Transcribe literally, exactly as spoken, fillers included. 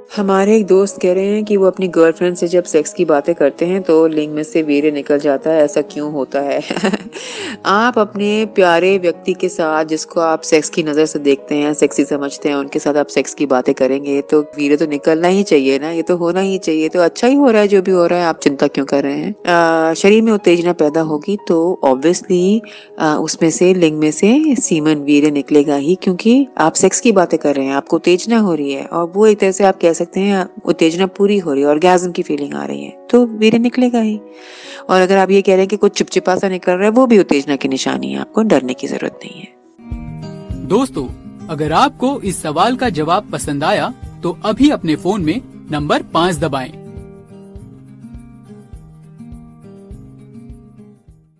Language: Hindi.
हमारे एक दोस्त कह रहे हैं कि वो अपनी गर्लफ्रेंड से जब सेक्स की बातें करते हैं तो लिंग में से वीर्य निकल जाता है। ऐसा क्यों होता है? आप अपने प्यारे व्यक्ति के साथ, जिसको आप सेक्स की नज़र से देखते हैं, सेक्सी समझते हैं, उनके साथ आप सेक्स की बातें करेंगे तो वीर्य तो निकलना ही चाहिए ना, ये तो होना ही चाहिए। तो अच्छा ही हो रहा है जो भी हो रहा है, आप चिंता क्यों कर रहे हैं? अ, शरीर में उत्तेजना पैदा होगी तो ऑब्वियसली उसमें से, लिंग में से सीमन, वीर्य निकलेगा ही, क्योंकि आप सेक्स की बातें कर रहे हैं, आपको उत्तेजना हो रही है और वो एक तरह से आप कह सकते हैं उत्तेजना पूरी हो रही है, ऑर्गेज्म की फीलिंग आ रही है, तो वीर्य निकलेगा ही। और अगर आप ये कह रहे हैं कि कुछ चिपचिपा सा निकल रहा है, वो भी उत्तेजना की निशानी है, आपको डरने की जरूरत नहीं है। दोस्तों, अगर आपको इस सवाल का जवाब पसंद आया तो अभी अपने फोन में नंबर पाँच दबाएं।